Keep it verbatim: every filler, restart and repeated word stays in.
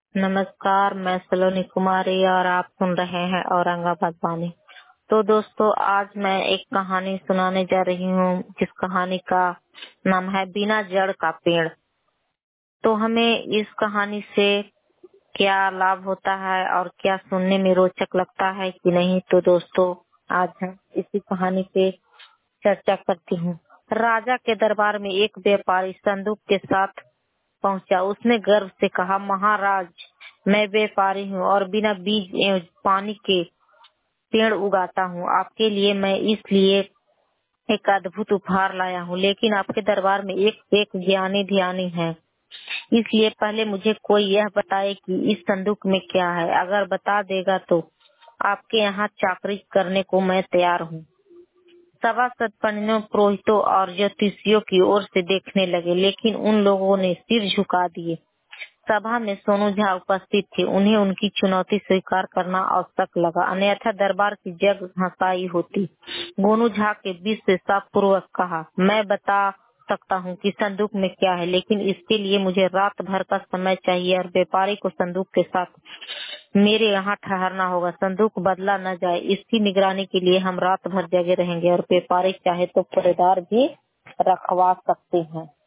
नमस्कार, मैं सलोनी कुमारी और आप सुन रहे हैं औरंगाबाद वाणी। तो दोस्तों, आज मैं एक कहानी सुनाने जा रही हूँ जिस कहानी का नाम है बिना जड़ का पेड़। तो हमें इस कहानी से क्या लाभ होता है और क्या सुनने में रोचक लगता है कि नहीं, तो दोस्तों आज हम इसी कहानी पे चर्चा करती हूँ। राजा के दरबार में एक व्यापारी संदूक के साथ पहुंचा। उसने गर्व से कहा, महाराज, मैं व्यापारी हूँ और बिना बीज एवं पानी के पेड़ उगाता हूँ। आपके लिए मैं इसलिए एक अद्भुत उपहार लाया हूँ, लेकिन आपके दरबार में एक एक ज्ञानी ध्यानी है, इसलिए पहले मुझे कोई यह बताए कि इस संदूक में क्या है। अगर बता देगा तो आपके यहाँ चाकरी करने को मैं तैयार हूँ। सभासद पंडितों, पुरोहितों और ज्योतिषियों की ओर से देखने लगे, लेकिन उन लोगों ने सिर झुका दिए। सभा में सोनू झा उपस्थित थे। उन्हें उनकी चुनौती स्वीकार करना आवश्यक लगा, अन्यथा दरबार की जग हंसाई होती। गोनू झा के बीच से साफपूर्वक कहा, मैं बता सकता हूँ कि संदूक में क्या है, लेकिन इसके लिए मुझे रात भर का समय चाहिए और व्यापारी को संदूक के साथ मेरे यहाँ ठहरना होगा। संदूक बदला न जाए, इसकी निगरानी के लिए हम रात भर जगे रहेंगे और व्यापारी चाहे तो पहरेदार भी रखवा सकते हैं।